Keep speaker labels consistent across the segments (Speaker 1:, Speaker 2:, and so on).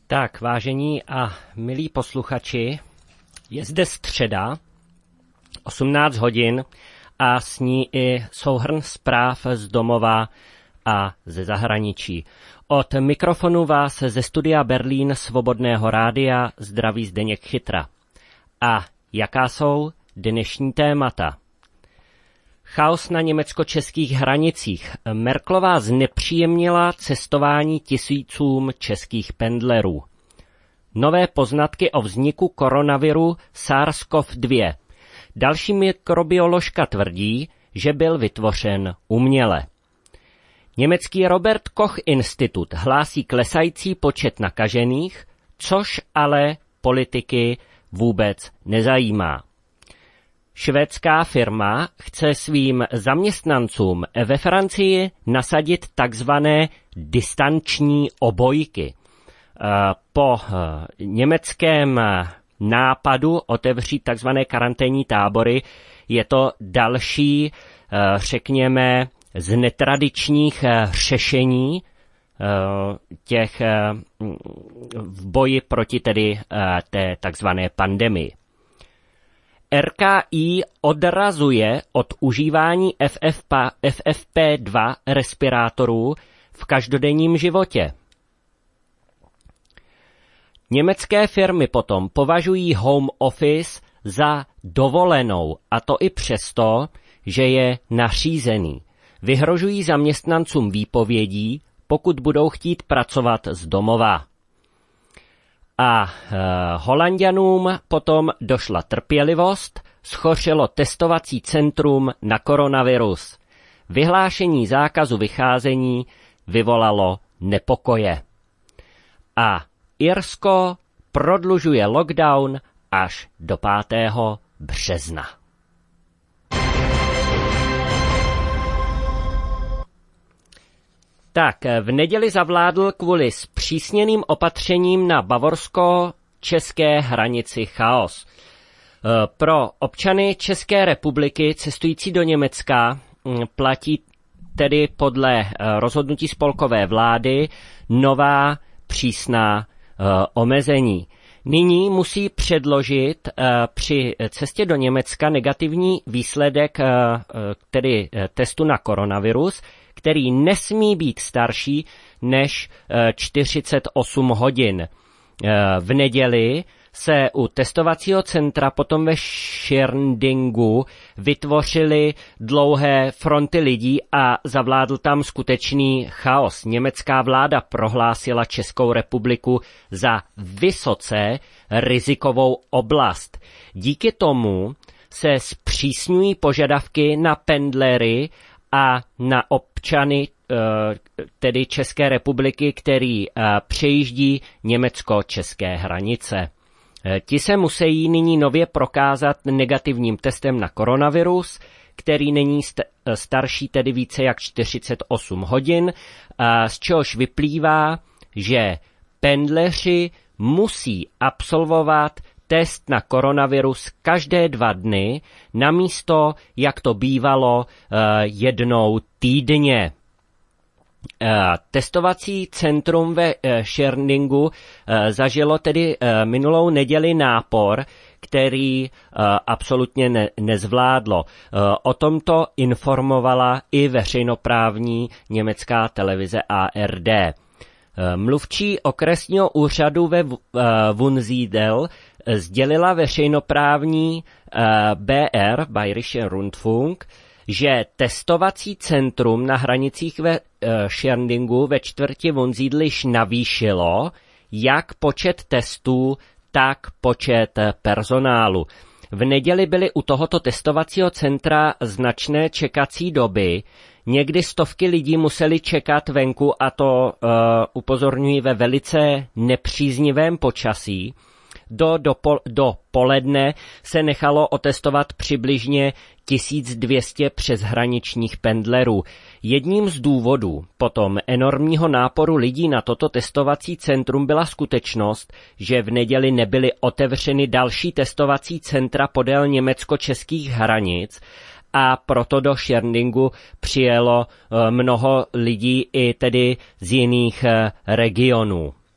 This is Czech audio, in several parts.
Speaker 1: Tak, vážení a milí posluchači, je zde středa, 18 hodin a s ní i souhrn zpráv z domova a ze zahraničí. Od mikrofonu vás ze studia Berlín Svobodného rádia zdraví Zdeněk Chytra. A jaká jsou dnešní témata? Chaos na německo-českých hranicích. Merkelová znepříjemnila cestování tisícům českých pendlerů. Nové poznatky o vzniku koronaviru SARS-CoV-2. Další mikrobioložka tvrdí, že byl vytvořen uměle. Německý Robert Koch Institut hlásí klesající počet nakažených, což ale politiky vůbec nezajímá. Švédská firma chce svým zaměstnancům ve Francii nasadit takzvané distanční obojky. Po německém nápadu otevřít takzvané karanténní tábory je to další, řekněme, z netradičních řešení těch v boji proti tedy té takzvané pandemii. RKI odrazuje od užívání FFP2 respirátorů v každodenním životě. Německé firmy potom považují home office za dovolenou, a to i přesto, že je nařízený. Vyhrožují zaměstnancům výpovědí, pokud budou chtít pracovat z domova. A Holanďanům potom došla trpělivost, schořelo testovací centrum na koronavirus. Vyhlášení zákazu vycházení vyvolalo nepokoje. A Irsko prodlužuje lockdown až do 5. března. Tak, v neděli zavládl kvůli zpřísněným opatřením na bavorsko-české hranici chaos. Pro občany České republiky cestující do Německa platí tedy podle rozhodnutí spolkové vlády nová přísná omezení. Nyní musí předložit při cestě do Německa negativní výsledek tedy testu na koronavirus, který nesmí být starší než 48 hodin. V neděli se u testovacího centra potom ve Schirndingu vytvořily dlouhé fronty lidí a zavládl tam skutečný chaos. Německá vláda prohlásila Českou republiku za vysoce rizikovou oblast. Díky tomu se zpřísňují požadavky na pendlery a na občany tedy České republiky, který přejíždí německo-české hranice. Ti se musí nyní nově prokázat negativním testem na koronavirus, který není starší tedy více jak 48 hodin, z čehož vyplývá, že pendleři musí absolvovat test na koronavirus každé 2 dny, namísto, jak to bývalo, jednou týdně. Testovací centrum ve Schirndingu zažilo tedy minulou neděli nápor, který absolutně nezvládlo. O tomto informovala i veřejnoprávní německá televize ARD. Mluvčí okresního úřadu ve Wunsiedel sdělila veřejnoprávní BR, Bayerischer Rundfunk, že testovací centrum na hranicích ve Schirndingu ve čtvrti Wunsiedliš navýšilo jak počet testů, tak počet personálu. V neděli byly u tohoto testovacího centra značné čekací doby, někdy stovky lidí museli čekat venku, a to upozorňuji ve velice nepříznivém počasí. Do poledne se nechalo otestovat přibližně 1200 přeshraničních pendlerů. Jedním z důvodů potom enormního náporu lidí na toto testovací centrum byla skutečnost, že v neděli nebyly otevřeny další testovací centra podél německo-českých hranic a proto do Schirndingu přijelo mnoho lidí i tedy z jiných regionů.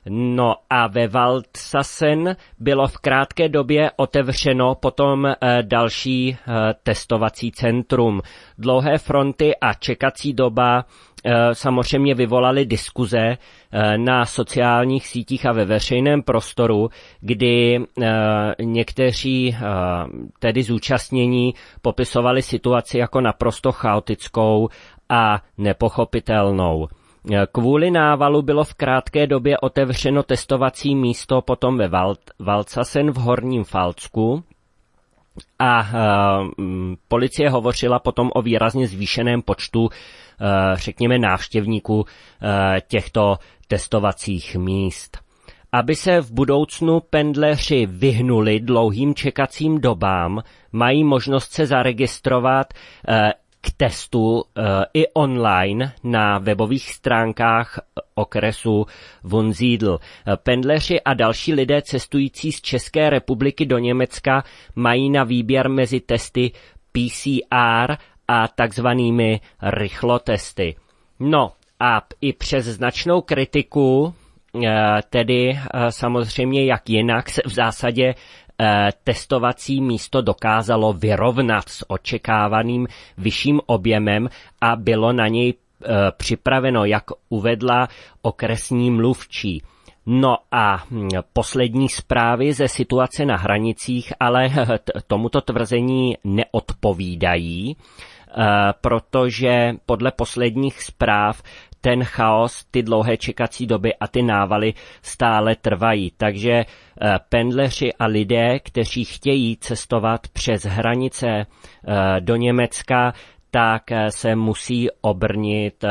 Speaker 1: No a ve Waldsassen bylo v krátké době otevřeno potom další testovací centrum. Dlouhé fronty a čekací doba samozřejmě vyvolaly diskuze na sociálních sítích a ve veřejném prostoru, kdy někteří tedy zúčastnění popisovali situaci jako naprosto chaotickou a nepochopitelnou. Kvůli návalu bylo v krátké době otevřeno testovací místo potom ve Waldsassen v Horním Falcku a policie hovořila potom o výrazně zvýšeném počtu, řekněme, návštěvníků těchto testovacích míst. Aby se v budoucnu pendleři vyhnuli dlouhým čekacím dobám, mají možnost se zaregistrovat k testu i online na webových stránkách okresu Wunsiedel. Pendleři a další lidé cestující z České republiky do Německa mají na výběr mezi testy PCR a takzvanými rychlotesty. No a i přes značnou kritiku, tedy samozřejmě jak jinak, se v zásadě testovací místo dokázalo vyrovnat s očekávaným vyšším objemem a bylo na něj připraveno, jak uvedla okresní mluvčí. No a poslední zprávy ze situace na hranicích ale tomuto tvrzení neodpovídají, protože podle posledních zpráv ten chaos, ty dlouhé čekací doby a ty návaly stále trvají. Takže pendleři a lidé, kteří chtějí cestovat přes hranice do Německa, tak se musí obrnit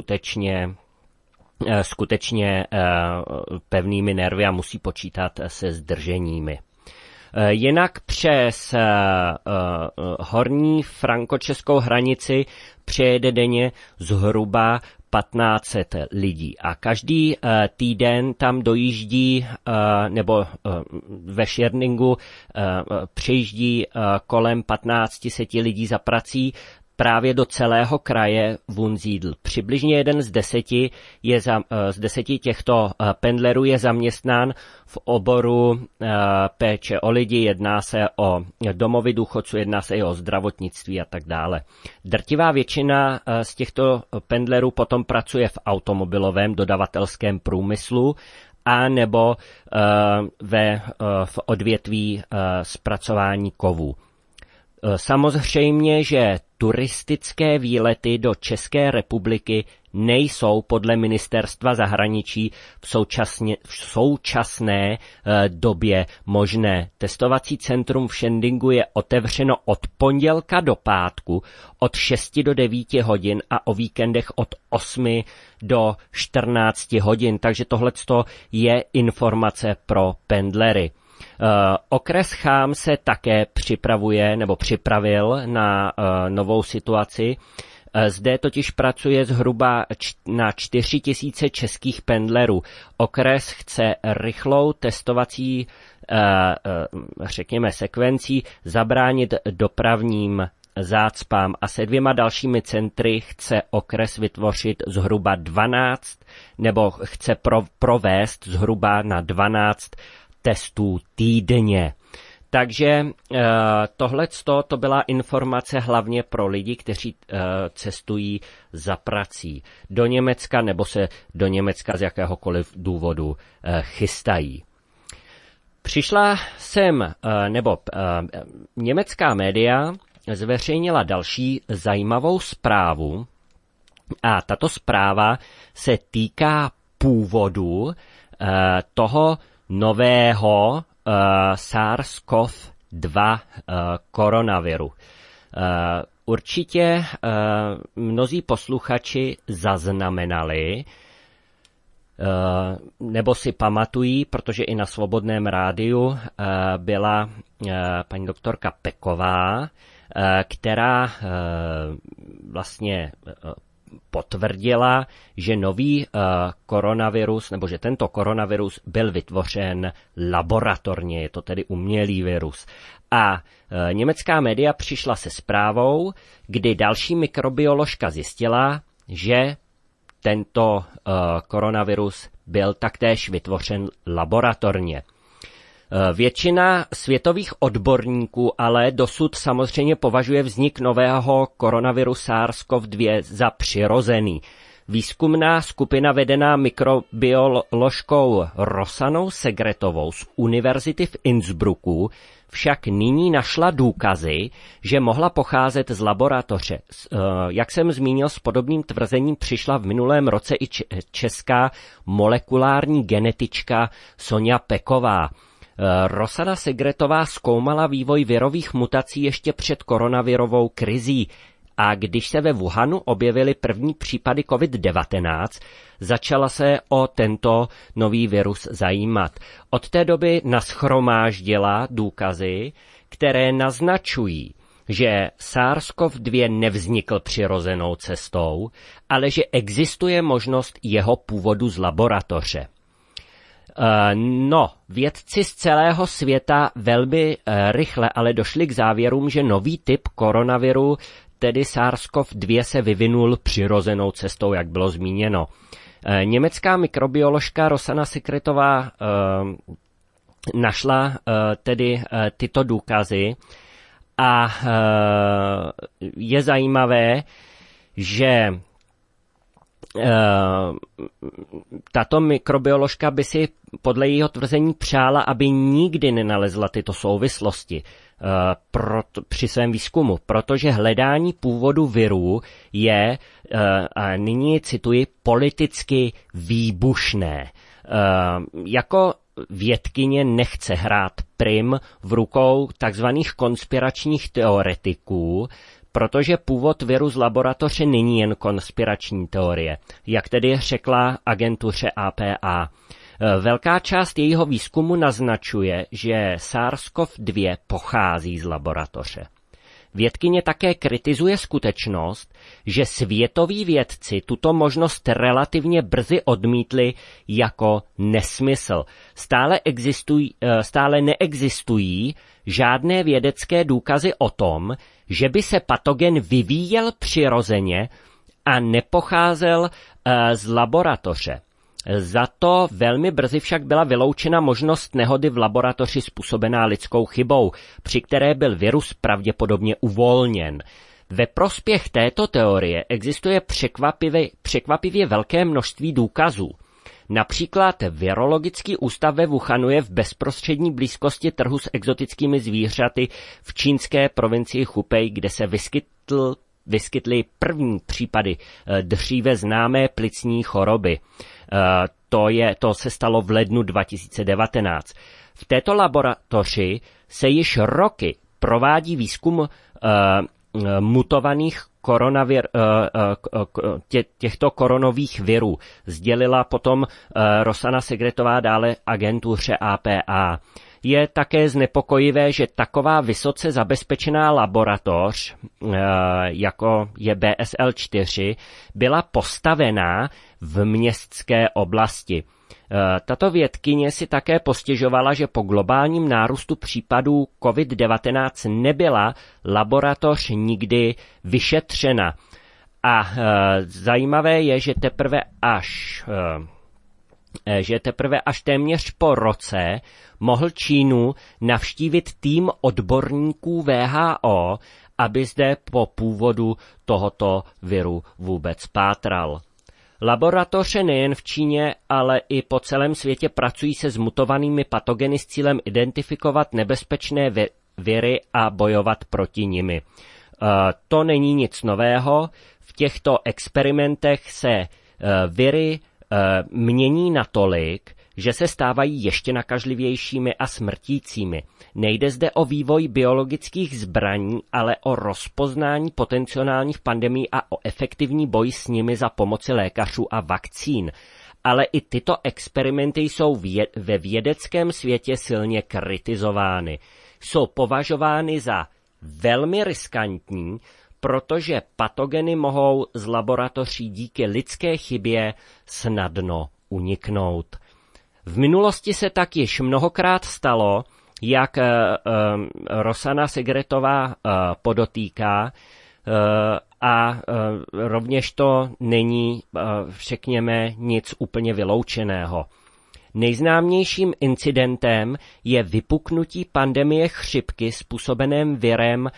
Speaker 1: skutečně pevnými nervy a musí počítat se zdrženími. Jinak přes horní frankočeskou hranici přejede denně zhruba 1500 lidí a každý týden tam dojíždí nebo ve Schierningu přejíždí kolem 1500 lidí za prací právě do celého kraje Wunsiedel. Přibližně 1 z 10 těchto pendlerů je zaměstnán v oboru péče o lidi, jedná se o domovy důchodců, jedná se i o zdravotnictví a tak dále. Drtivá většina z těchto pendlerů potom pracuje v automobilovém dodavatelském průmyslu a nebo v odvětví zpracování kovů. Samozřejmě, že turistické výlety do České republiky nejsou podle ministerstva zahraničí v současné době možné. Testovací centrum v Schierningu je otevřeno od pondělka do pátku od 6 do 9 hodin a o víkendech od 8 do 14 hodin, takže tohleto je informace pro pendlery. Okres Chám se také připravil na novou situaci. Zde totiž pracuje zhruba na 4000 českých pendlerů. Okres chce rychlou testovací, řekněme, sekvencí zabránit dopravním zácpám a se 2 dalšími centry chce okres vytvořit zhruba 12, nebo chce provést zhruba na 12 testů týdně. Takže tohleto to byla informace hlavně pro lidi, kteří cestují za prací do Německa nebo se do Německa z jakéhokoliv důvodu chystají. Přišla sem, německá média zveřejnila další zajímavou zprávu a tato zpráva se týká původu toho nového SARS-CoV-2 koronaviru. Určitě mnozí posluchači zaznamenali nebo si pamatují, protože i na Svobodném rádiu byla paní doktorka Peková, která vlastně potvrdila, že nový koronavirus, nebo že tento koronavirus byl vytvořen laboratorně, je to tedy umělý virus. A německá média přišla se zprávou, kdy další mikrobioložka zjistila, že tento koronavirus byl taktéž vytvořen laboratorně. Většina světových odborníků ale dosud samozřejmě považuje vznik nového koronaviru SARS-CoV-2 za přirozený. Výzkumná skupina vedená mikrobioložkou Rosanou Segretovou z univerzity v Innsbrucku však nyní našla důkazy, že mohla pocházet z laboratoře. Jak jsem zmínil, s podobným tvrzením přišla v minulém roce i česká molekulární genetička Sonja Peková. Rosana Segretová zkoumala vývoj virových mutací ještě před koronavirovou krizí a když se ve Wuhanu objevily první případy COVID-19, začala se o tento nový virus zajímat. Od té doby nashromáždila důkazy, které naznačují, že SARS-CoV-2 nevznikl přirozenou cestou, ale že existuje možnost jeho původu z laboratoře. Vědci z celého světa velmi rychle ale došli k závěrům, že nový typ koronaviru, tedy SARS-CoV-2, se vyvinul přirozenou cestou, jak bylo zmíněno. Německá mikrobioložka Rosana Segretová našla tedy tyto důkazy a je zajímavé, že tato mikrobioložka by si podle jejího tvrzení přála, aby nikdy nenalezla tyto souvislosti při svém výzkumu, protože hledání původu virů je, a nyní cituji, politicky výbušné. Jako vědkyně nechce hrát prim v rukou takzvaných konspiračních teoretiků, protože původ viru z laboratoře není jen konspirační teorie, jak tedy řekla agentuře APA. Velká část jejího výzkumu naznačuje, že SARS-CoV-2 pochází z laboratoře. Vědkyně také kritizuje skutečnost, že světoví vědci tuto možnost relativně brzy odmítli jako nesmysl. Stále neexistují žádné vědecké důkazy o tom, že by se patogen vyvíjel přirozeně a nepocházel z laboratoře. Za to velmi brzy však byla vyloučena možnost nehody v laboratoři způsobená lidskou chybou, při které byl virus pravděpodobně uvolněn. Ve prospěch této teorie existuje překvapivě velké množství důkazů. Například Virologický ústav ve Wuhanu je v bezprostřední blízkosti trhu s exotickými zvířaty v čínské provincii Hubei, kde se vyskytly první případy dříve známé plicní choroby. To se stalo v lednu 2019. V této laboratoři se již roky provádí výzkum mutovaných těchto koronových virů. Sdělila potom Rosana Segretová dále agentuře APA. Je také znepokojivé, že taková vysoce zabezpečená laboratoř, jako je BSL-4, byla postavená v městské oblasti. Tato vědkyně si také postěžovala, že po globálním nárůstu případů COVID-19 nebyla laboratoř nikdy vyšetřena. A zajímavé je, že teprve až téměř po roce mohl Čínu navštívit tým odborníků WHO, aby zde po původu tohoto viru vůbec pátral. Laboratoře nejen v Číně, ale i po celém světě pracují se zmutovanými patogeny s cílem identifikovat nebezpečné viry a bojovat proti nimi. To není nic nového. V těchto experimentech se viry mění natolik, že se stávají ještě nakažlivějšími a smrtícími. Nejde zde o vývoj biologických zbraní, ale o rozpoznání potenciálních pandemií a o efektivní boj s nimi za pomoci lékařů a vakcín. Ale i tyto experimenty jsou ve vědeckém světě silně kritizovány. Jsou považovány za velmi riskantní, protože patogeny mohou z laboratoří díky lidské chybě snadno uniknout. V minulosti se tak již mnohokrát stalo, jak Rosana Segretová podotýká, a rovněž to není, řekněme, nic úplně vyloučeného. Nejznámějším incidentem je vypuknutí pandemie chřipky způsobeném virem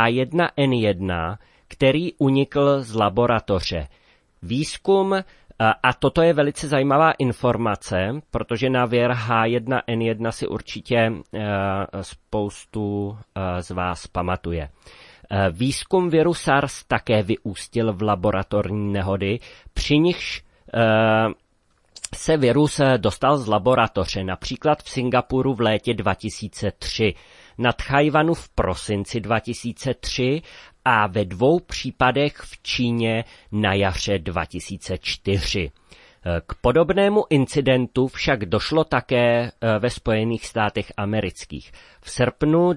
Speaker 1: H1N1, který unikl z laboratoře. Výzkum, a toto je velice zajímavá informace, protože na vir H1N1 si určitě spoustu z vás pamatuje. Výzkum viru SARS také vyústil v laboratorní nehody, při nichž se virus dostal z laboratoře, například v Singapuru v létě 2003, na Tchajwanu v prosinci 2003 a ve 2 případech v Číně na jaře 2004. K podobnému incidentu však došlo také ve Spojených státech amerických. V srpnu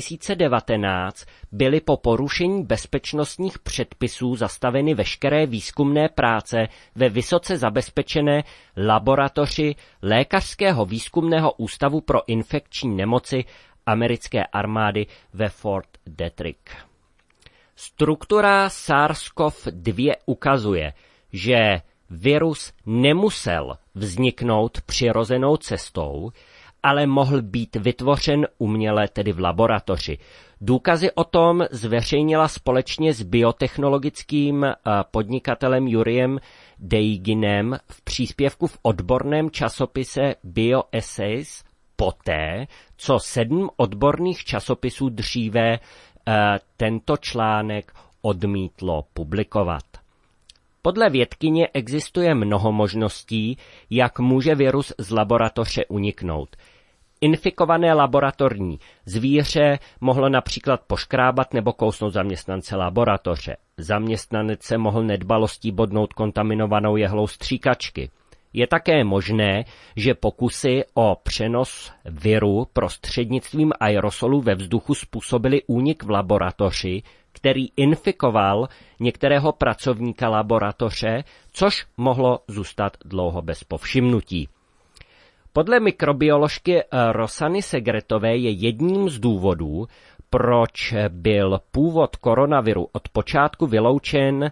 Speaker 1: 2019 byly po porušení bezpečnostních předpisů zastaveny veškeré výzkumné práce ve vysoce zabezpečené laboratoři Lékařského výzkumného ústavu pro infekční nemoci americké armády ve Fort Detrick. Struktura SARS-CoV-2 ukazuje, že virus nemusel vzniknout přirozenou cestou, ale mohl být vytvořen uměle, tedy v laboratoři. Důkazy o tom zveřejnila společně s biotechnologickým podnikatelem Juriem Deiginem v příspěvku v odborném časopise Bioessays poté, co 7 odborných časopisů dříve tento článek odmítlo publikovat. Podle vědkyně existuje mnoho možností, jak může virus z laboratoře uniknout. Infikované laboratorní zvíře mohlo například poškrábat nebo kousnout zaměstnance laboratoře. Zaměstnanec se mohl nedbalostí bodnout kontaminovanou jehlou stříkačky. Je také možné, že pokusy o přenos viru prostřednictvím aerosolů ve vzduchu způsobily únik v laboratoři, který infikoval některého pracovníka laboratoře, což mohlo zůstat dlouho bez povšimnutí. Podle mikrobioložky Rosany Segretové je jedním z důvodů, proč byl původ koronaviru od počátku vyloučen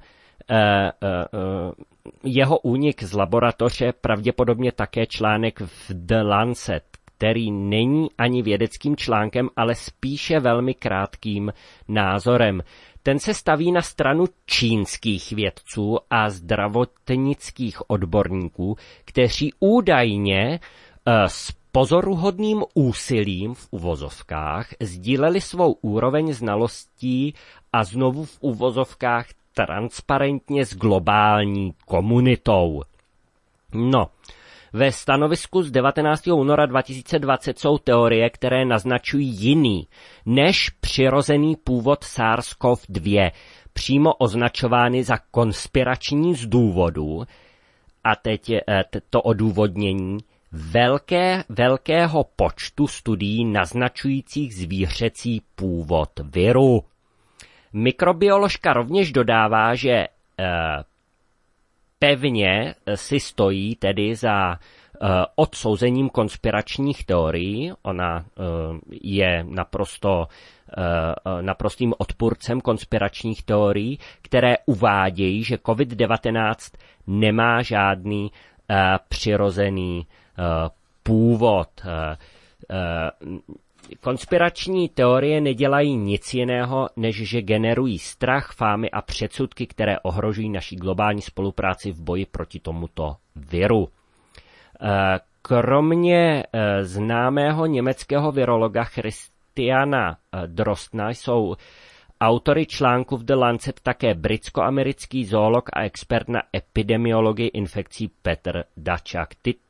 Speaker 1: jeho únik z laboratoře, pravděpodobně také článek v The Lancet, který není ani vědeckým článkem, ale spíše velmi krátkým názorem. Ten se staví na stranu čínských vědců a zdravotnických odborníků, kteří údajně s pozoruhodným úsilím v uvozovkách sdíleli svou úroveň znalostí a znovu v uvozovkách transparentně s globální komunitou. No, ve stanovisku z 19. února 2020 jsou teorie, které naznačují jiný než přirozený původ SARS-CoV-2, přímo označovány za konspirační z důvodu, a teď to odůvodnění, velkého počtu studií naznačujících zvířecí původ viru. Mikrobioložka rovněž dodává, že pevně si stojí tedy za odsouzením konspiračních teorií. Ona je naprostým odpůrcem konspiračních teorií, které uvádějí, že COVID-19 nemá žádný přirozený původ. Konspirační teorie nedělají nic jiného, než že generují strach, fámy a předsudky, které ohrožují naši globální spolupráci v boji proti tomuto viru. Kromě známého německého virologa Christiana Drostna jsou autory článku v The Lancet také britsko-americký zoolog a expert na epidemiologii infekcí Petr Dačak.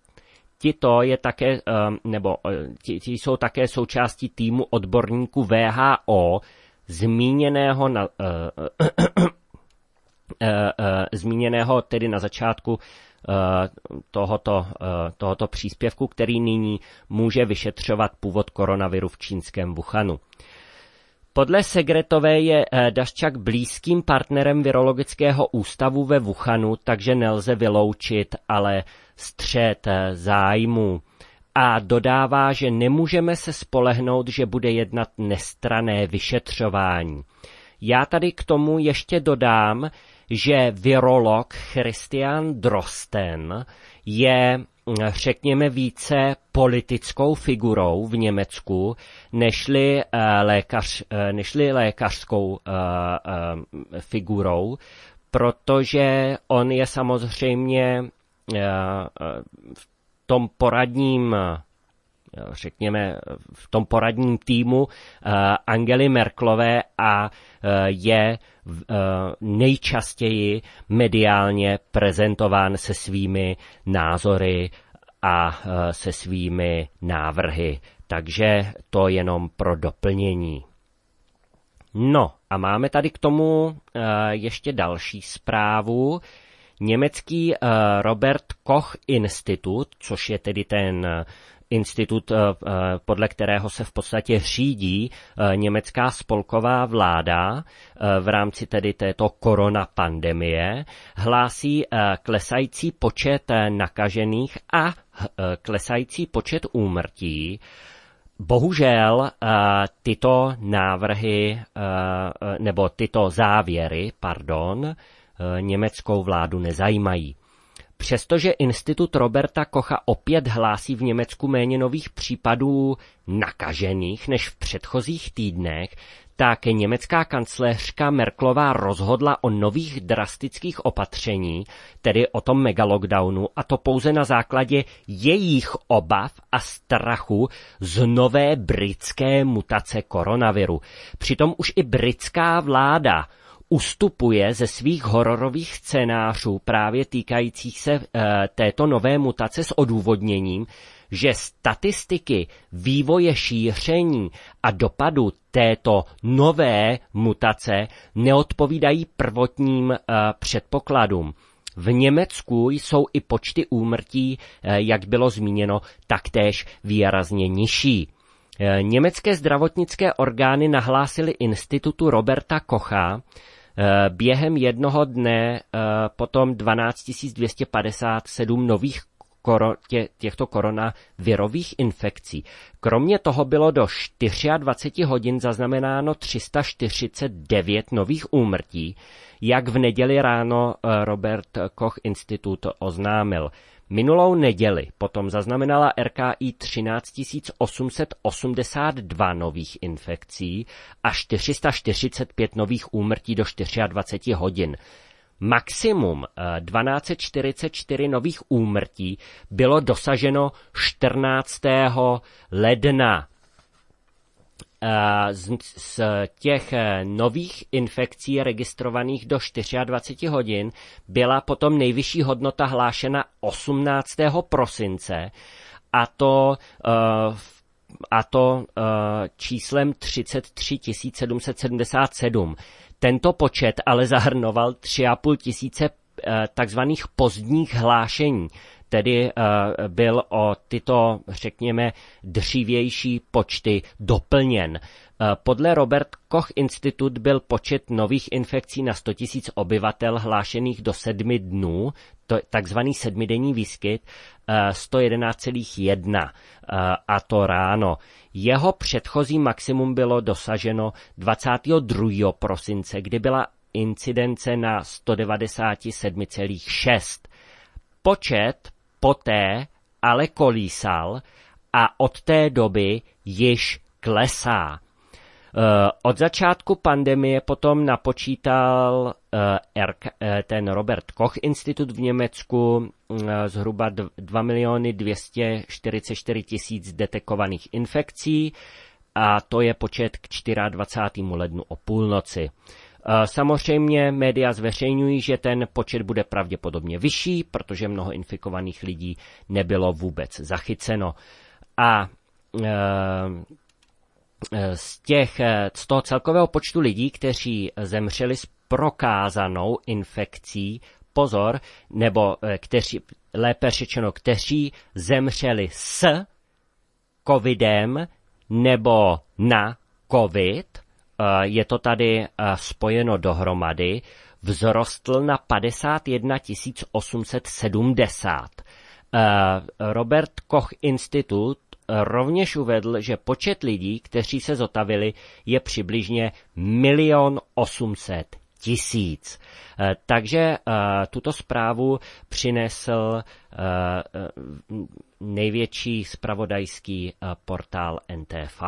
Speaker 1: Ti jsou také součástí týmu odborníků WHO, zmíněného tedy na začátku tohoto příspěvku, který nyní může vyšetřovat původ koronaviru v čínském Wuhanu. Podle Segretové je Daščak blízkým partnerem virologického ústavu ve Wuhanu, takže nelze vyloučit ale střet zájmů. A dodává, že nemůžeme se spolehnout, že bude jednat nestranné vyšetřování. Já tady k tomu ještě dodám, že virolog Christian Drosten je, řekněme, více politickou figurou v Německu, nežli lékařskou figurou, protože on je samozřejmě v tom poradním, řekněme, v tom poradním týmu Angely Merkelové a je nejčastěji mediálně prezentován se svými názory a se svými návrhy. Takže to jenom pro doplnění. No a máme tady k tomu ještě další zprávu. Německý Robert Koch Institut, což je tedy ten institut, podle kterého se v podstatě řídí německá spolková vláda v rámci tedy této koronapandemie, hlásí klesající počet nakažených a klesající počet úmrtí. Bohužel tyto návrhy, nebo tyto závěry, německou vládu nezajímají. Přestože institut Roberta Kocha opět hlásí v Německu méně nových případů nakažených než v předchozích týdnech, tak německá kancléřka Merkelová rozhodla o nových drastických opatření, tedy o tom megalockdownu, a to pouze na základě jejich obav a strachu z nové britské mutace koronaviru. Přitom už i britská vláda ustupuje ze svých hororových scénářů právě týkajících se této nové mutace s odůvodněním, že statistiky vývoje šíření a dopadu této nové mutace neodpovídají prvotním předpokladům. V Německu jsou i počty úmrtí, jak bylo zmíněno, taktéž výrazně nižší. Německé zdravotnické orgány nahlásily institutu Roberta Kocha během jednoho dne potom 12 257 nových těchto koronavirových infekcí. Kromě toho bylo do 24 hodin zaznamenáno 349 nových úmrtí, jak v neděli ráno Robert Koch Institut oznámil. Minulou neděli potom zaznamenala RKI 13 882 nových infekcí a 445 nových úmrtí do 24 hodin. Maximum 1244 nových úmrtí bylo dosaženo 14. ledna. Z těch nových infekcí registrovaných do 24 hodin byla potom nejvyšší hodnota hlášena 18. prosince a to číslem 33 777. Tento počet ale zahrnoval 3,5 tisíce takzvaných pozdních hlášení, tedy byl o tyto, řekněme, dřívější počty doplněn. Podle Robert Koch Institut byl počet nových infekcí na 100 000 obyvatel hlášených do 7 dnů, takzvaný sedmidenní výskyt, 111,1 a to ráno. Jeho předchozí maximum bylo dosaženo 22. prosince, kdy byla incidence na 197,6. Počet poté ale kolísal a od té doby již klesá. Od začátku pandemie potom napočítal ten Robert Koch Institut v Německu zhruba 2 244 000 detekovaných infekcí a to je počet k 24. lednu o půlnoci. Samozřejmě média zveřejňují, že ten počet bude pravděpodobně vyšší, protože mnoho infikovaných lidí nebylo vůbec zachyceno. A z toho celkového počtu lidí, kteří zemřeli s prokázanou infekcí, nebo lépe řečeno, kteří zemřeli s covidem nebo na covid, je to tady spojeno dohromady, vzrostl na 51 870. Robert Koch Institut rovněž uvedl, že počet lidí, kteří se zotavili, je přibližně 1 800 000. Takže tuto zprávu přinesl největší zpravodajský portál NTV.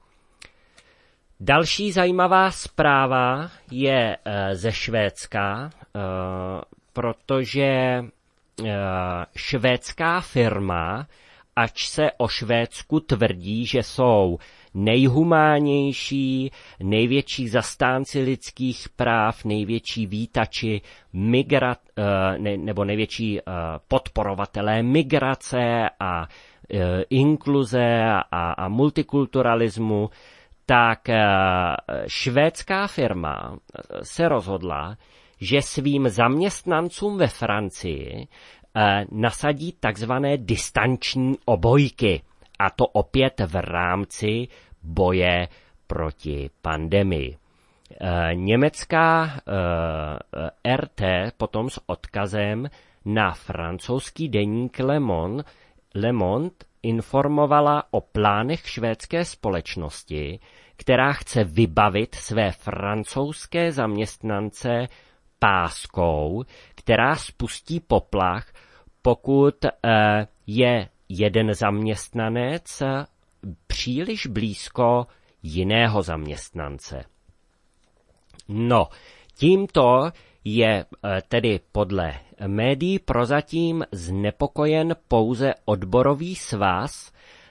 Speaker 1: Další zajímavá zpráva je ze Švédska, protože švédská firma, ač se o Švédsku tvrdí, že jsou nejhumánnější, největší zastánci lidských práv, největší vítači nebo největší podporovatelé migrace a inkluze a multikulturalismu, tak švédská firma se rozhodla, že svým zaměstnancům ve Francii nasadí takzvané distanční obojky. A to opět v rámci boje proti pandemii. Německá RT potom s odkazem na francouzský deník Le Monde informovala o plánech švédské společnosti, která chce vybavit své francouzské zaměstnance páskou, která spustí poplach, pokud je jeden zaměstnanec příliš blízko jiného zaměstnance. No, tímto je tedy podle médií prozatím znepokojen pouze odborový svaz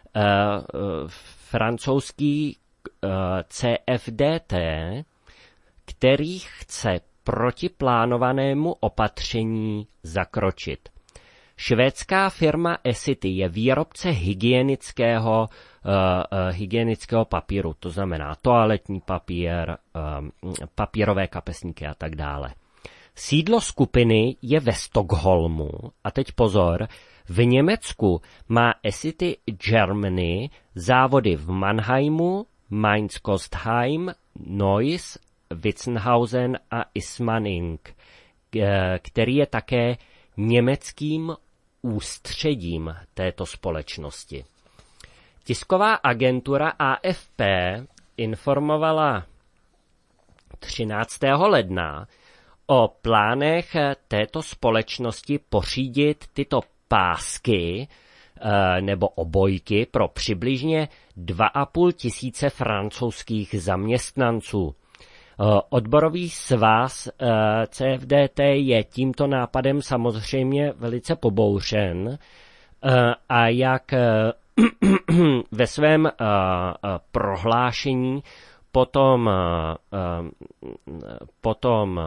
Speaker 1: francouzský CFDT, který chce proti plánovanému opatření zakročit. Švédská firma Essity je výrobce hygienického papíru, to znamená toaletní papír, papírové kapesníky a tak dále. Sídlo skupiny je ve Stockholmu a teď pozor, v Německu má Essity Germany závody v Mannheimu, Mainz-Kostheim, Neuss, Witzenhausen a Ismaning, který je také německým ústředím této společnosti. Tisková agentura AFP informovala 13. ledna o plánech této společnosti pořídit tyto pásky nebo obojky pro přibližně 2,5 tisíce francouzských zaměstnanců. Odborový svaz CFDT je tímto nápadem samozřejmě velice pobouřen a jak ve svém prohlášení potom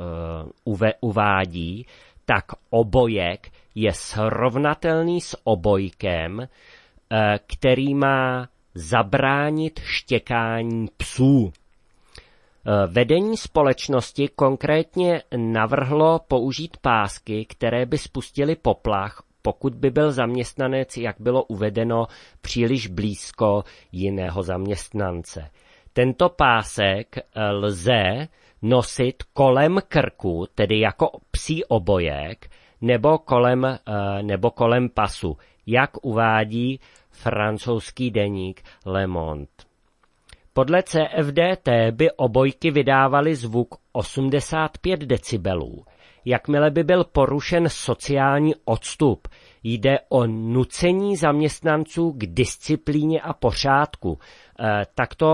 Speaker 1: uvádí, tak obojek je srovnatelný s obojkem, který má zabránit štěkání psů. Vedení společnosti konkrétně navrhlo použít pásky, které by spustily poplach, pokud by byl zaměstnanec, jak bylo uvedeno, příliš blízko jiného zaměstnance. Tento pásek lze nosit kolem krku, tedy jako psí obojek, nebo kolem pasu, jak uvádí francouzský deník Le Monde. Podle CFDT by obojky vydávaly zvuk 85 decibelů. Jakmile by byl porušen sociální odstup, jde o nucení zaměstnanců k disciplíně a pořádku. Takto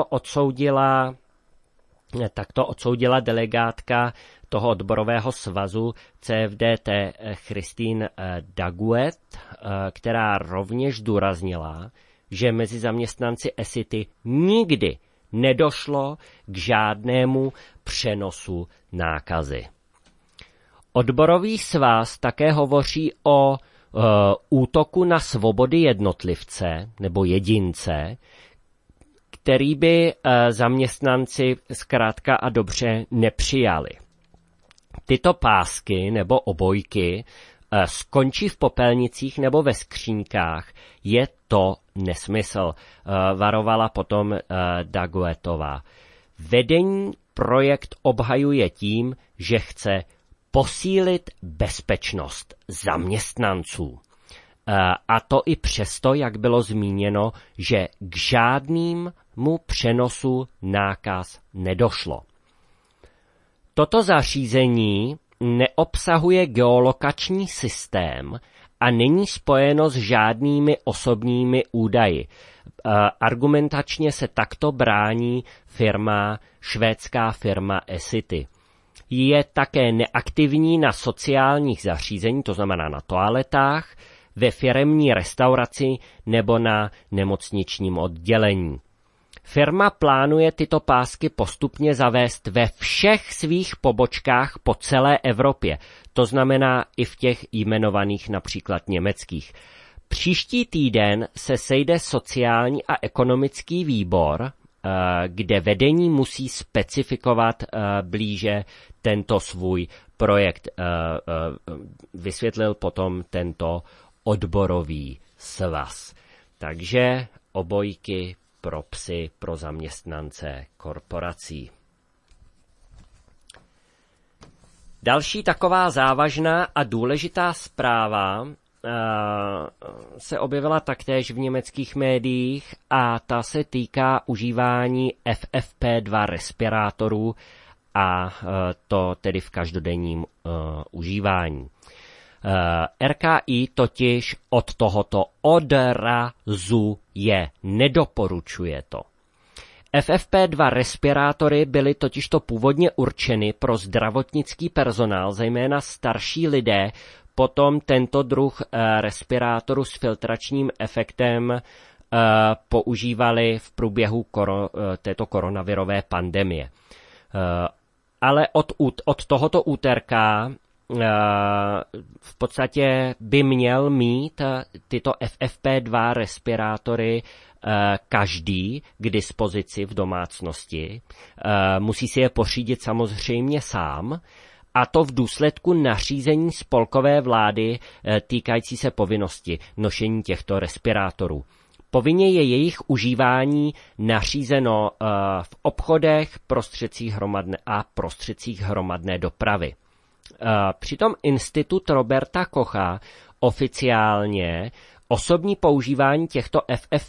Speaker 1: odsoudila delegátka toho odborového svazu CFDT Christine Daguet, která rovněž zdůraznila, že mezi zaměstnanci Essity nikdy nedošlo k žádnému přenosu nákazy. Odborový svaz také hovoří o útoku na svobody jednotlivce nebo jedince, který by zaměstnanci zkrátka a dobře nepřijali. Tyto pásky nebo obojky skončí v popelnicích nebo ve skříňkách, je to nesmysl, varovala potom Daguetová. Vedení projekt obhajuje tím, že chce posílit bezpečnost zaměstnanců. A to i přesto, jak bylo zmíněno, že k žádnému přenosu nákaz nedošlo. Toto zařízení neobsahuje geolokační systém a není spojeno s žádnými osobními údaji. Argumentačně se takto brání švédská firma Essity. Je také neaktivní na sociálních zařízení, to znamená na toaletách, ve firemní restauraci nebo na nemocničním oddělení. Firma plánuje tyto pásky postupně zavést ve všech svých pobočkách po celé Evropě, to znamená i v těch jmenovaných například německých. Příští týden se sejde sociální a ekonomický výbor, kde vedení musí specifikovat blíže tento svůj projekt. Vysvětlil potom tento odborový svaz. Takže obojky pro psy, pro zaměstnance korporací. Další taková závažná a důležitá zpráva se objevila taktéž v německých médiích a ta se týká užívání FFP2 respirátorů a to tedy v každodenním užívání. RKI totiž od tohoto odrazuje, nedoporučuje to. FFP2 respirátory byly totižto původně určeny pro zdravotnický personál, zejména starší lidé, potom tento druh respirátoru s filtračním efektem používali v průběhu této koronavirové pandemie. Ale od tohoto úterka v podstatě by měl mít tyto FFP2 respirátory každý k dispozici v domácnosti. Musí si je pořídit samozřejmě sám, a to v důsledku nařízení spolkové vlády týkající se povinnosti nošení těchto respirátorů. Povinně je jejich užívání nařízeno v obchodech, prostředcích hromadné dopravy. Přitom Institut Roberta Kocha oficiálně osobní používání těchto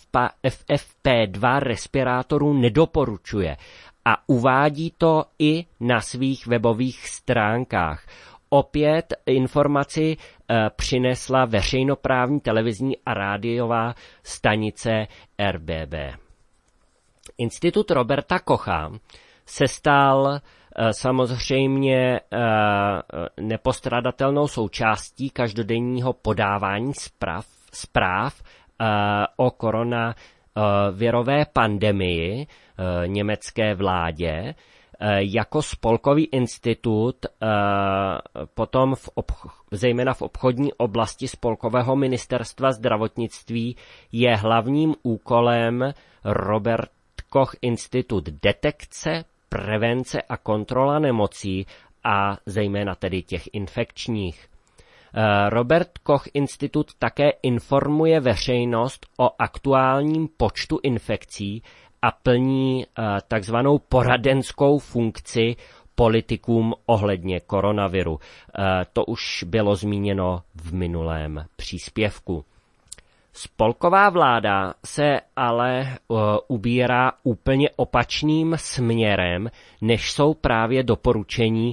Speaker 1: FFP2 respirátorů nedoporučuje a uvádí to i na svých webových stránkách. Opět informaci přinesla veřejnoprávní televizní a rádiová stanice RBB. Institut Roberta Kocha se stal samozřejmě nepostradatelnou součástí každodenního podávání zpráv o koronavirové pandemii německé vládě. Jako spolkový institut potom zejména v obchodní oblasti spolkového ministerstva zdravotnictví je hlavním úkolem Robert Koch Institut detekce, prevence a kontrola nemocí a zejména tedy těch infekčních. Robert Koch Institut také informuje veřejnost o aktuálním počtu infekcí a plní takzvanou poradenskou funkci politikům ohledně koronaviru. To už bylo zmíněno v minulém příspěvku. Spolková vláda se ale ubírá úplně opačným směrem, než jsou právě doporučení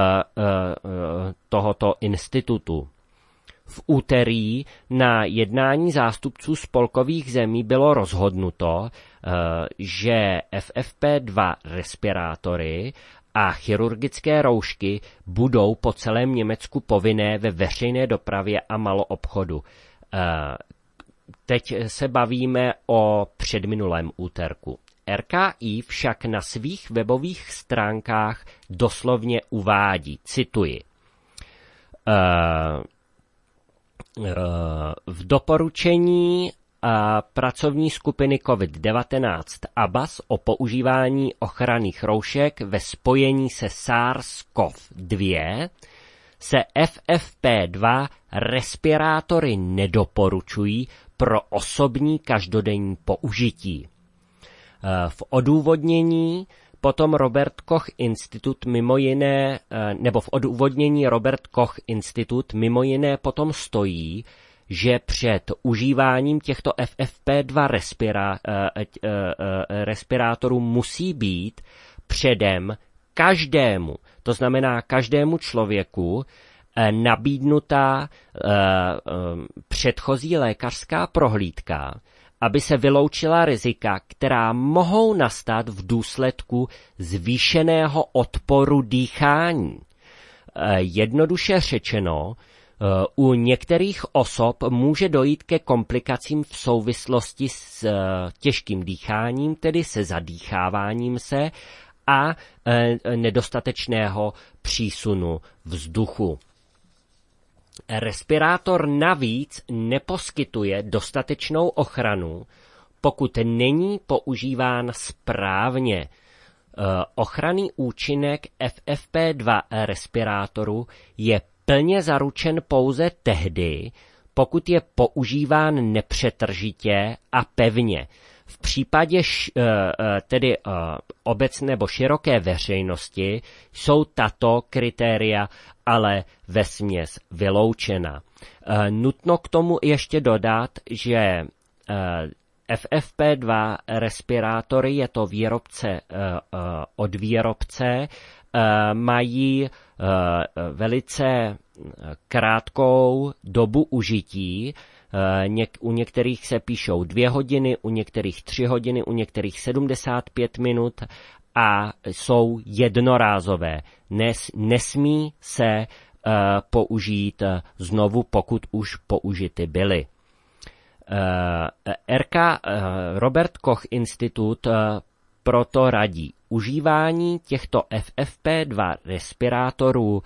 Speaker 1: tohoto institutu. V úterý na jednání zástupců spolkových zemí bylo rozhodnuto, že FFP2 respirátory a chirurgické roušky budou po celém Německu povinné ve veřejné dopravě a maloobchodu. Teď se bavíme o předminulém úterku. RKI však na svých webových stránkách doslovně uvádí, cituji, v doporučení pracovní skupiny COVID-19 ABAS o používání ochranných roušek ve spojení se SARS-CoV-2 se FFP2 respirátory nedoporučují pro osobní každodenní použití. V odůvodnění potom Robert Koch Institut mimo jiné potom stojí, že před užíváním těchto FFP2 respirátorů musí být předem každému, to znamená každému člověku, nabídnutá předchozí lékařská prohlídka, aby se vyloučila rizika, která mohou nastat v důsledku zvýšeného odporu dýchání. Jednoduše řečeno, u některých osob může dojít ke komplikacím v souvislosti s těžkým dýcháním, tedy se zadýcháváním se a nedostatečného přísunu vzduchu. Respirátor navíc neposkytuje dostatečnou ochranu, pokud není používán správně. Ochranný účinek FFP2 respirátoru je plně zaručen pouze tehdy, pokud je používán nepřetržitě a pevně. V případě tedy obecné nebo široké veřejnosti jsou tato kritéria ale vesměs vyloučena. Nutno k tomu ještě dodat, že FFP2 respirátory, je to výrobce od výrobce, mají velice krátkou dobu užití. U některých se píšou 2 hodiny, u některých 3 hodiny, u některých 75 minut a jsou jednorázové. Nesmí se použít znovu, pokud už použity byly. Robert Koch Institut proto radí užívání těchto FFP2 respirátorů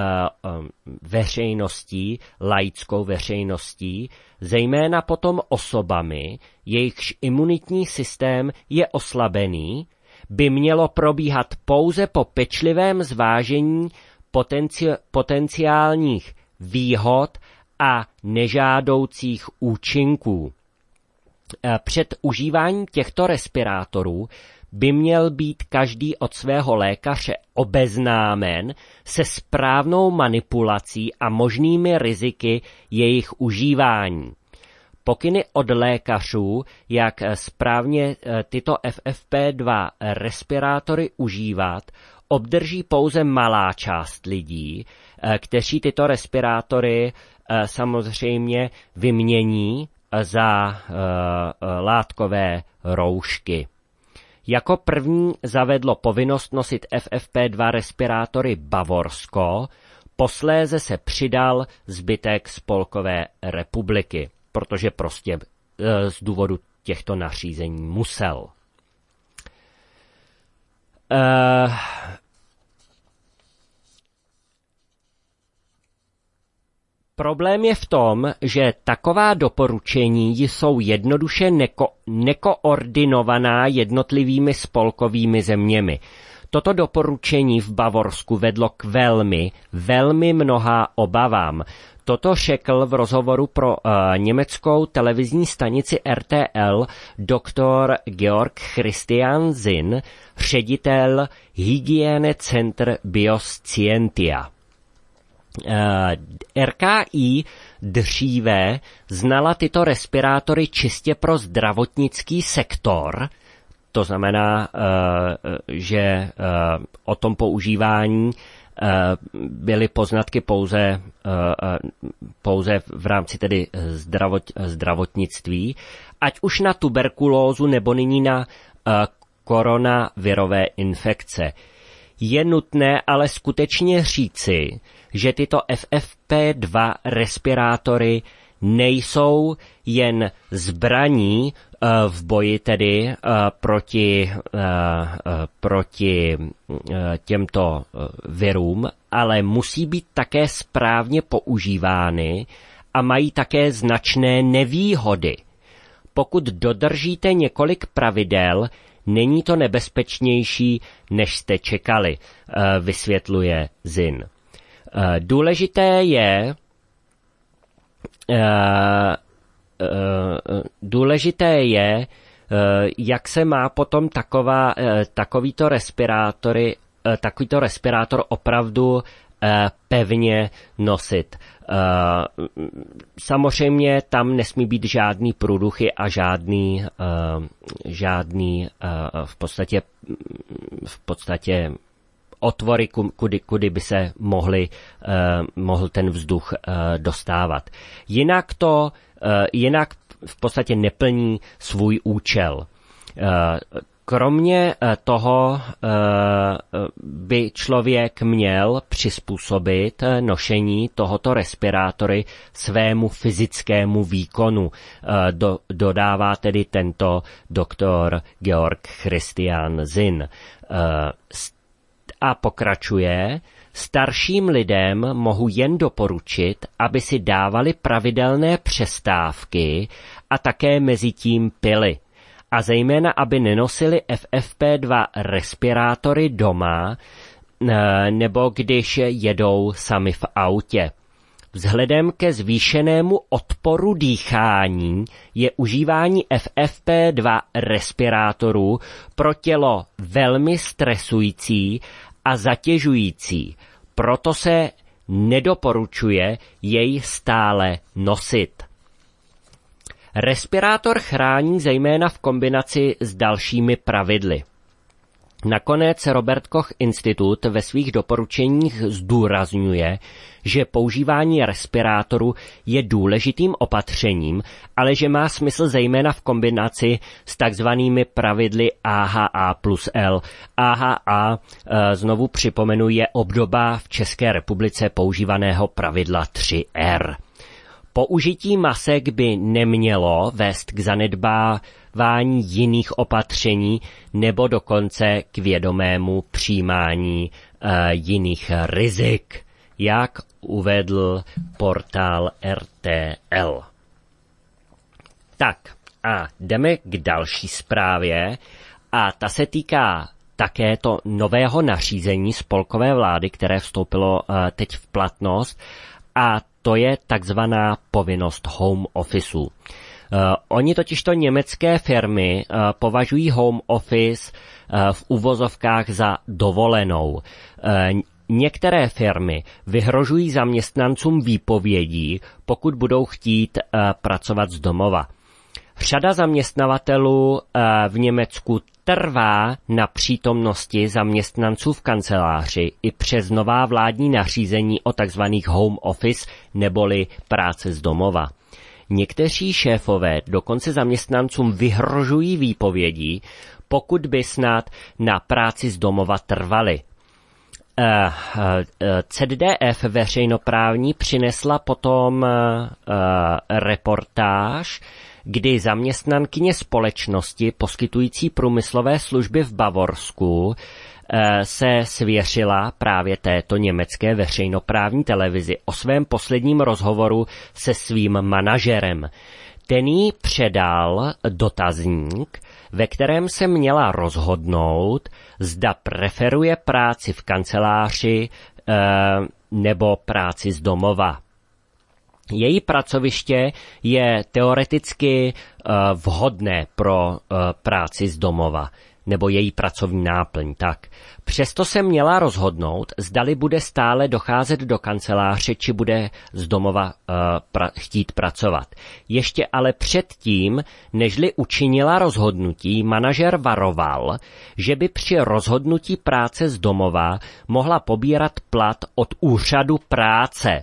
Speaker 1: veřejností, laickou veřejností, zejména potom osobami, jejichž imunitní systém je oslabený, by mělo probíhat pouze po pečlivém zvážení potenciálních výhod a nežádoucích účinků. Před užíváním těchto respirátorů by měl být každý od svého lékaře obeznámen se správnou manipulací a možnými riziky jejich užívání. Pokyny od lékařů, jak správně tyto FFP2 respirátory užívat, obdrží pouze malá část lidí, kteří tyto respirátory samozřejmě vymění za látkové roušky. Jako první zavedlo povinnost nosit FFP2 respirátory Bavorsko, posléze se přidal zbytek Spolkové republiky, protože prostě z důvodu těchto nařízení musel. Problém je v tom, že taková doporučení jsou jednoduše nekoordinovaná jednotlivými spolkovými zeměmi. Toto doporučení v Bavorsku vedlo k velmi mnoha obavám. Toto řekl v rozhovoru pro německou televizní stanici RTL doktor Georg Christian Zinn, ředitel Hygienecenter Bioscientia. RKI dříve znala tyto respirátory čistě pro zdravotnický sektor, to znamená, že o tom používání byly poznatky pouze v rámci tedy zdravotnictví, ať už na tuberkulózu nebo nyní na koronavirové infekce. Je nutné ale skutečně říci, že tyto FFP2 respirátory nejsou jen zbraní v boji tedy proti těmto virům, ale musí být také správně používány a mají také značné nevýhody. Pokud dodržíte několik pravidel, není to nebezpečnější, než jste čekali, vysvětluje Zinn. Důležité je, jak se má potom takovýto respirátor opravdu pevně nosit. Samozřejmě tam nesmí být žádný průduchy a žádný v podstatě otvory, kudy by se mohl ten vzduch dostávat. Jinak v podstatě neplní svůj účel. Kromě toho by člověk měl přizpůsobit nošení tohoto respirátory svému fyzickému výkonu. Dodává tedy tento doktor Georg Christian Zinn. A pokračuje: starším lidem mohu jen doporučit, aby si dávali pravidelné přestávky a také mezitím pili. A zejména, aby nenosili FFP2 respirátory doma nebo když jedou sami v autě. Vzhledem ke zvýšenému odporu dýchání je užívání FFP2 respirátorů pro tělo velmi stresující a zatěžující. Proto se nedoporučuje jej stále nosit. Respirátor chrání zejména v kombinaci s dalšími pravidly. Nakonec Robert Koch Institut ve svých doporučeních zdůrazňuje, že používání respirátoru je důležitým opatřením, ale že má smysl zejména v kombinaci s takzvanými pravidly AHA+L. AHA, znovu připomenu, je obdoba v České republice používaného pravidla 3R. Použití masek by nemělo vést k zanedbávání jiných opatření nebo dokonce k vědomému přijímání jiných rizik, jak uvedl portál RTL. Tak a jdeme k další zprávě a ta se týká také to nového nařízení spolkové vlády, které vstoupilo teď v platnost, a to je takzvaná povinnost home officeu. Oni totižto německé firmy považují home office v uvozovkách za dovolenou. Některé firmy vyhrožují zaměstnancům výpovědí, pokud budou chtít pracovat z domova. Řada zaměstnavatelů v Německu trvá na přítomnosti zaměstnanců v kanceláři i přes nová vládní nařízení o tzv. Home office neboli práce z domova. Někteří šéfové dokonce zaměstnancům vyhrožují výpovědí, pokud by snad na práci z domova trvali. ZDF veřejnoprávní přinesla potom reportáž, kdy zaměstnankyně společnosti poskytující průmyslové služby v Bavorsku se svěřila právě této německé veřejnoprávní televizi o svém posledním rozhovoru se svým manažerem. Ten jí předal dotazník, ve kterém se měla rozhodnout, zda preferuje práci v kanceláři nebo práci z domova. Její pracoviště je teoreticky vhodné pro práci z domova, nebo její pracovní náplň, tak. Přesto se měla rozhodnout, zdali bude stále docházet do kanceláře, či bude z domova chtít pracovat. Ještě ale předtím, nežli učinila rozhodnutí, manažer varoval, že by při rozhodnutí práce z domova mohla pobírat plat od úřadu práce.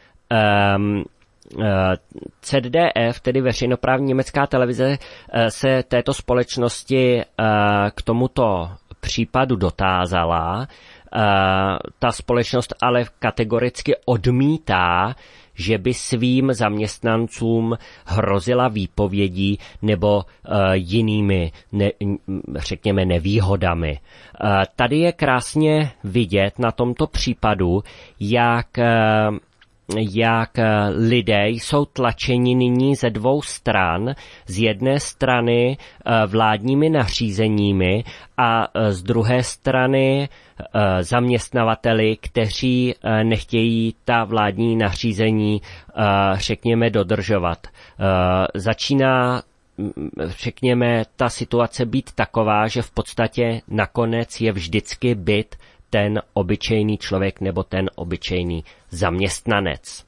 Speaker 1: ZDF, tedy veřejnoprávní německá televize, se této společnosti k tomuto případu dotázala. Ta společnost ale kategoricky odmítá, že by svým zaměstnancům hrozila výpovědí nebo jinými, řekněme, nevýhodami. Tady je krásně vidět na tomto případu, jak lidé jsou tlačeni nyní ze dvou stran, z jedné strany vládními nařízeními a z druhé strany zaměstnavateli, kteří nechtějí ta vládní nařízení, řekněme, dodržovat. Začíná, řekněme, ta situace být taková, že v podstatě nakonec je vždycky byt ten obyčejný člověk nebo ten obyčejný zaměstnanec.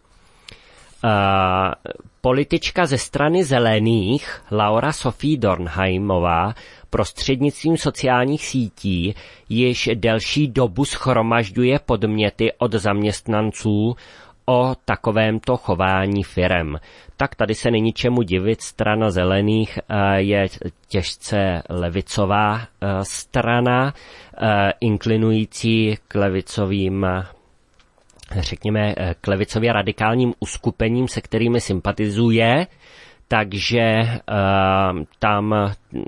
Speaker 1: Politička ze strany zelených Laura Sophie Dornheimová prostřednictvím sociálních sítí již delší dobu shromažďuje podněty od zaměstnanců o takovémto chování firem. Tak tady se není čemu divit, strana zelených je těžce levicová strana, inklinující k levicovým, řekněme, k levicově radikálním uskupením, se kterými sympatizuje, takže tam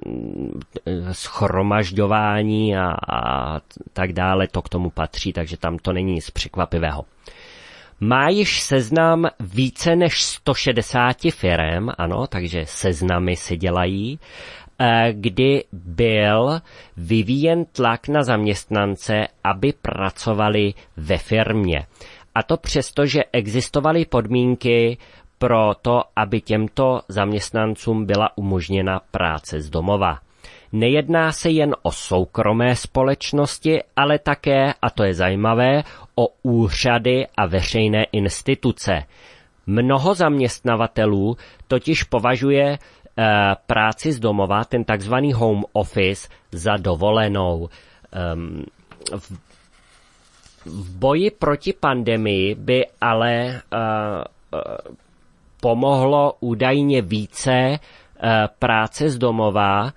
Speaker 1: shromažďování a tak dále, to k tomu patří, takže tam to není nic překvapivého. Má již seznam více než 160 firem, ano, takže seznamy se dělají, kdy byl vyvíjen tlak na zaměstnance, aby pracovali ve firmě. A to přesto, že existovaly podmínky pro to, aby těmto zaměstnancům byla umožněna práce z domova. Nejedná se jen o soukromé společnosti, ale také, a to je zajímavé, o úřady a veřejné instituce. Mnoho zaměstnavatelů totiž považuje práci z domova, ten takzvaný home office, za dovolenou. V boji proti pandemii by ale pomohlo údajně více práce z domova,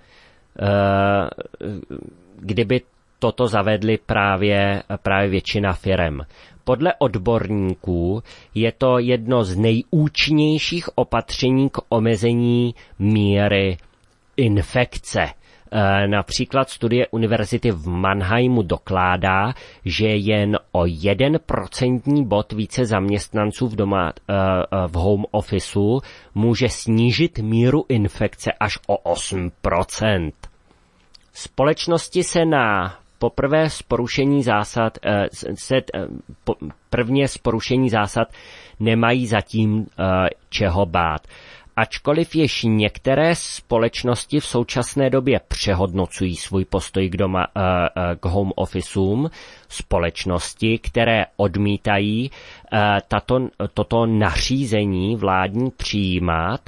Speaker 1: kdyby toto zavedli právě většina firem. Podle odborníků je to jedno z nejúčinnějších opatření k omezení míry infekce. Například studie univerzity v Mannheimu dokládá, že jen o 1% bod více zaměstnanců v home officeu může snížit míru infekce až o 8%. Společnosti se na prvně z porušení zásad nemají zatím čeho bát. Ačkoliv již některé společnosti v současné době přehodnocují svůj postoj k home officeům, společnosti, které odmítají toto nařízení vládní přijímat,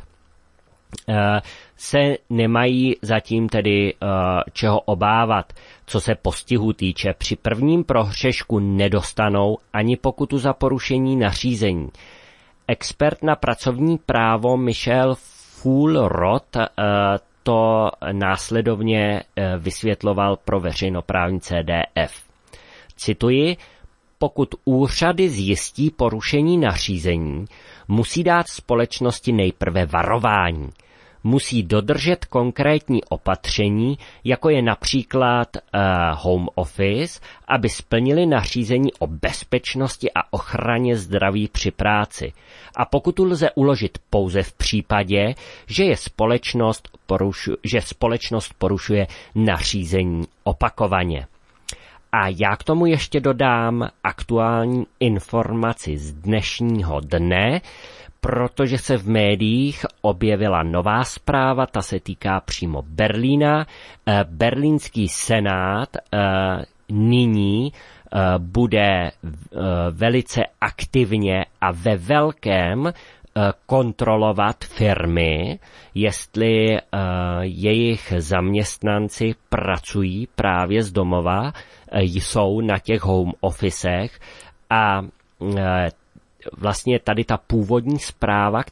Speaker 1: se nemají zatím tedy čeho obávat. Co se postihu týče, při prvním prohřešku nedostanou ani pokutu za porušení nařízení. Expert na pracovní právo Michel Fuhlrott to následovně vysvětloval pro veřejnoprávní CDF. Cituji: pokud úřady zjistí porušení nařízení, musí dát společnosti nejprve varování. Musí dodržet konkrétní opatření, jako je například home office, aby splnili nařízení o bezpečnosti a ochraně zdraví při práci. A pokutu lze uložit pouze v případě, že společnost porušuje nařízení opakovaně. A já k tomu ještě dodám aktuální informaci z dnešního dne, protože se v médiích objevila nová zpráva, ta se týká přímo Berlína. Berlínský senát nyní bude velice aktivně a ve velkém kontrolovat firmy, jestli jejich zaměstnanci pracují právě z domova, jsou na těch home officech a vlastně tady ta původní zpráva,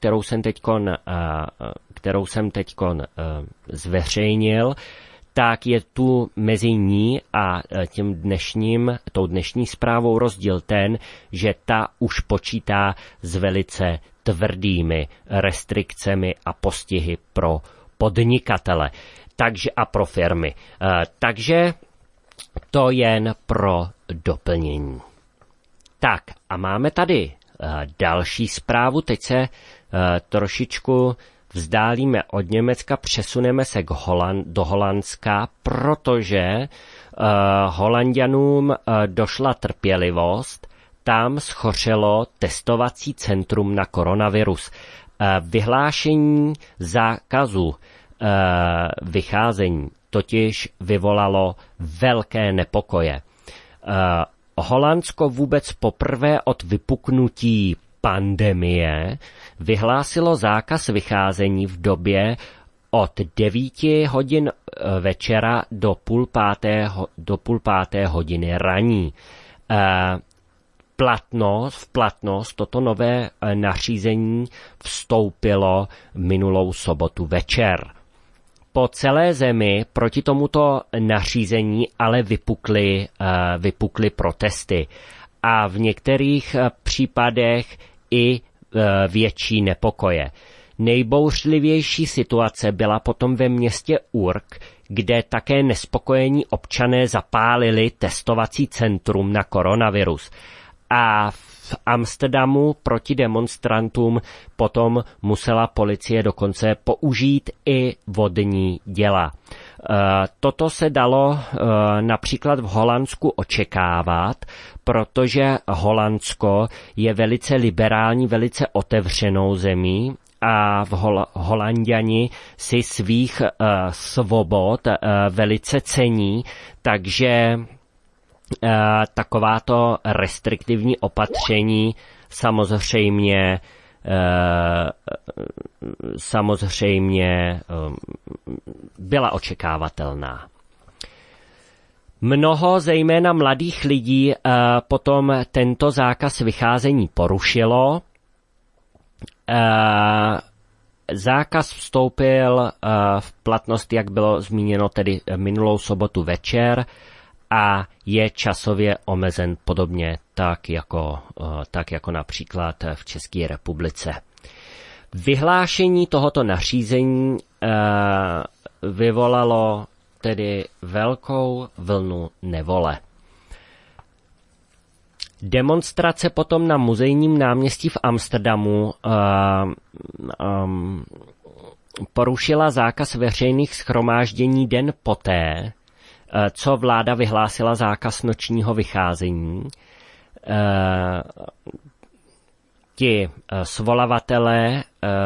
Speaker 1: kterou jsem teďkon zveřejnil, tak je tu mezi ní a tou dnešní zprávou rozdíl ten, že ta už počítá s velice tvrdými restrikcemi a postihy pro podnikatele a pro firmy. Takže to jen pro doplnění. Tak a máme tady další zprávu. Teď se trošičku vzdálíme od Německa, přesuneme se do Holandska, protože Holanďanům došla trpělivost. Tam schořelo testovací centrum na koronavirus. Vyhlášení zákazu vycházení totiž vyvolalo velké nepokoje. Holandsko vůbec poprvé od vypuknutí pandemie vyhlásilo zákaz vycházení v době od 9 hodin večera do půl páté hodiny raní. V platnost toto nové nařízení vstoupilo minulou sobotu večer. Po celé zemi proti tomuto nařízení ale vypukly protesty a v některých případech i větší nepokoje. Nejbouřlivější situace byla potom ve městě Urk, kde také nespokojení občané zapálili testovací centrum na koronavirus. A v Amsterdamu proti demonstrantům potom musela policie dokonce použít i vodní děla. Toto se dalo například v Holandsku očekávat, protože Holandsko je velice liberální, velice otevřenou zemí a Holanďani si svých svobod velice cení, takže takováto restriktivní opatření samozřejmě byla očekávatelná. Mnoho, zejména mladých lidí, potom tento zákaz vycházení porušilo. Zákaz vstoupil v platnost, jak bylo zmíněno, tedy minulou sobotu večer a je časově omezen podobně tak jako například v České republice. Vyhlášení tohoto nařízení vyvolalo tedy velkou vlnu nevole. Demonstrace potom na muzejním náměstí v Amsterdamu porušila zákaz veřejných shromáždění den poté, co vláda vyhlásila zákaz nočního vycházení. Ti svolavatelé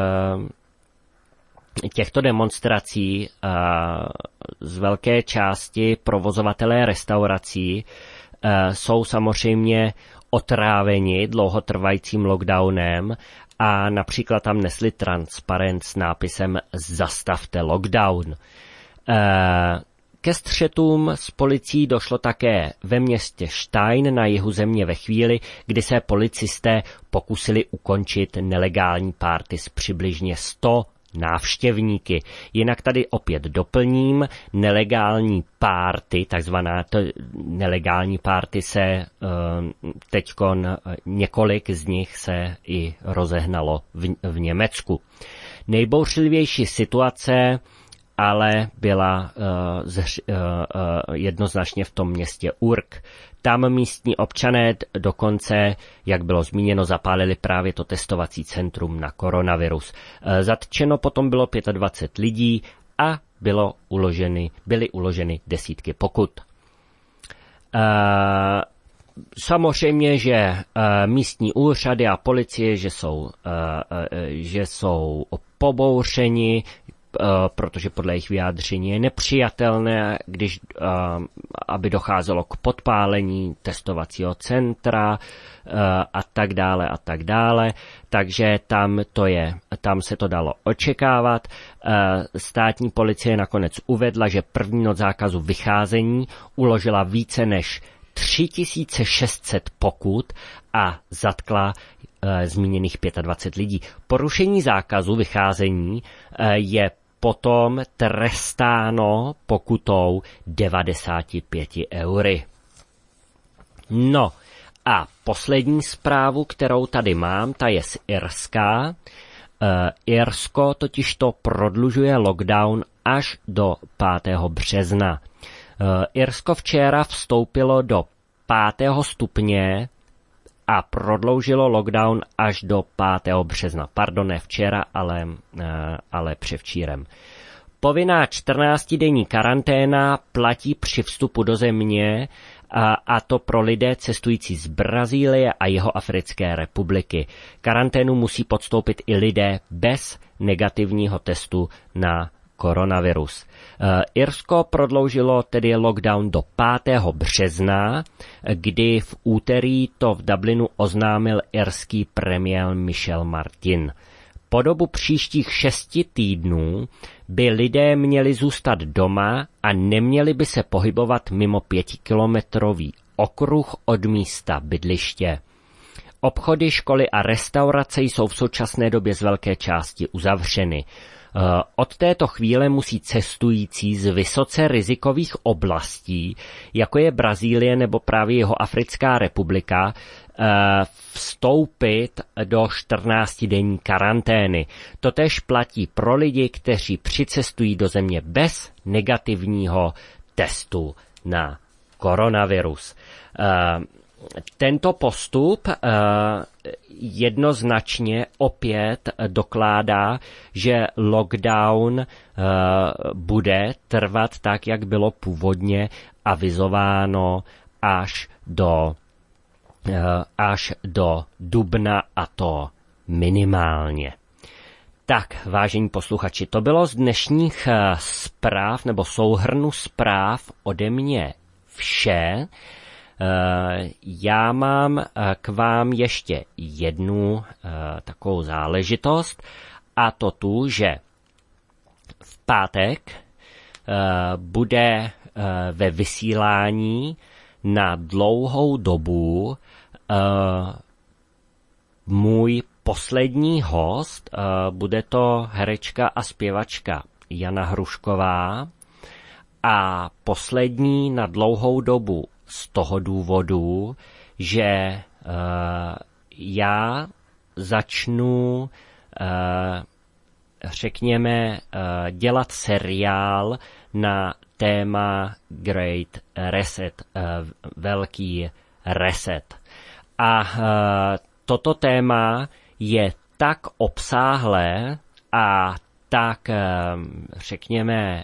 Speaker 1: těchto demonstrací, z velké části provozovatelé restaurací, jsou samozřejmě otráveni dlouhotrvajícím lockdownem a například tam nesli transparent s nápisem Zastavte lockdown. Ke střetům s policií došlo také ve městě Stein na jihu země ve chvíli, kdy se policisté pokusili ukončit nelegální párty s přibližně 100 návštěvníky. Jinak tady opět doplním, nelegální párty, nelegální párty se teďkon několik z nich se i rozehnalo v Německu. Nejbouřlivější situace ale byla jednoznačně v tom městě Urk. Tam místní občané dokonce, jak bylo zmíněno, zapálili právě to testovací centrum na koronavirus. Zatčeno potom bylo 25 lidí a byly uloženy desítky pokut. Samozřejmě, že místní úřady a policie, že jsou pobouřeni, protože podle jejich vyjádření je nepřijatelné, aby docházelo k podpálení testovacího centra a tak dále. Takže tam se to dalo očekávat. Státní policie nakonec uvedla, že první noc zákazu vycházení uložila více než 3600 pokut a zatkla zmíněných 25 lidí. Porušení zákazu vycházení je potom trestáno pokutou 95 eury. No a poslední zprávu, kterou tady mám, ta je z Irska. Irsko totiž to prodlužuje lockdown až do 5. března. Irsko včera vstoupilo do 5. stupně a prodloužilo lockdown až do 5. března. Pardon, ne včera, ale převčírem. Povinná 14denní karanténa platí při vstupu do země, a to pro lidé cestující z Brazílie a Jihoafrické republiky. Karanténu musí podstoupit i lidé bez negativního testu na koronavirus. Irsko prodloužilo tedy lockdown do 5. března, kdy v úterý to v Dublinu oznámil irský premiér Michel Martin. Po dobu příštích 6 týdnů by lidé měli zůstat doma a neměli by se pohybovat mimo 5kilometrový okruh od místa bydliště. Obchody, školy a restaurace jsou v současné době z velké části uzavřeny. Od této chvíle musí cestující z vysoce rizikových oblastí, jako je Brazílie nebo právě Jihoafrická republika, vstoupit do 14denní karantény. Totéž platí pro lidi, kteří přicestují do země bez negativního testu na koronavirus. Tento postup jednoznačně opět dokládá, že lockdown bude trvat tak, jak bylo původně avizováno až do dubna, a to minimálně. Tak, vážení posluchači, to bylo z dnešních zpráv nebo souhrnu zpráv ode mě vše. Já mám k vám ještě jednu takovou záležitost, a to tu, že v pátek bude ve vysílání na dlouhou dobu můj poslední host, bude to herečka a zpěvačka Jana Hrušková, a poslední na dlouhou dobu z toho důvodu, že já začnu, řekněme, dělat seriál na téma Great Reset, velký reset. A toto téma je tak obsáhlé a tak, řekněme,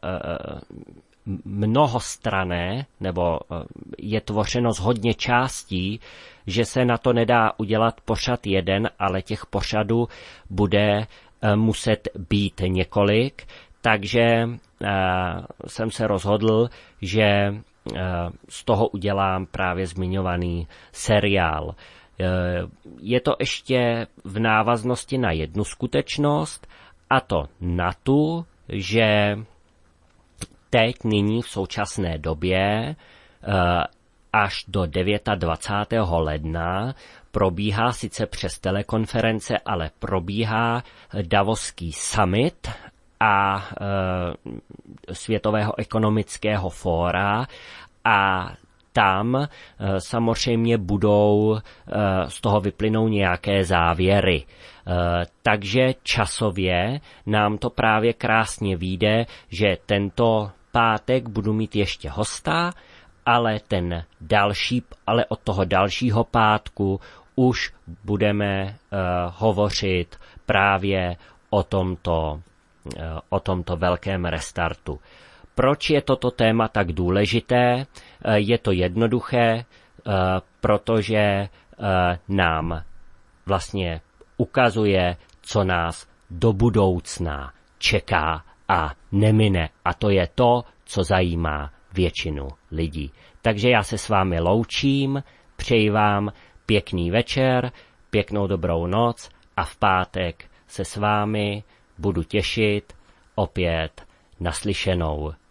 Speaker 1: mnohostranné, nebo je tvořeno z hodně částí, že se na to nedá udělat pořad jeden, ale těch pořadů bude muset být několik, takže jsem se rozhodl, že z toho udělám právě zmiňovaný seriál. Je to ještě v návaznosti na jednu skutečnost, a to na tu, že teď nyní v současné době až do 29. ledna probíhá sice přes telekonference, ale probíhá Davoský summit a Světového ekonomického fóra, a tam samozřejmě budou, z toho vyplynou nějaké závěry. Takže časově nám to právě krásně vyjde, že tento pátek budu mít ještě hosta, ale od toho dalšího pátku už budeme hovořit právě o tomto velkém restartu. Proč je toto téma tak důležité? Je to jednoduché, protože nám vlastně ukazuje, co nás do budoucna čeká a nemine. A to je to, co zajímá většinu lidí. Takže já se s vámi loučím, přeji vám pěkný večer, pěknou dobrou noc a v pátek se s vámi budu těšit opět naslyšenou.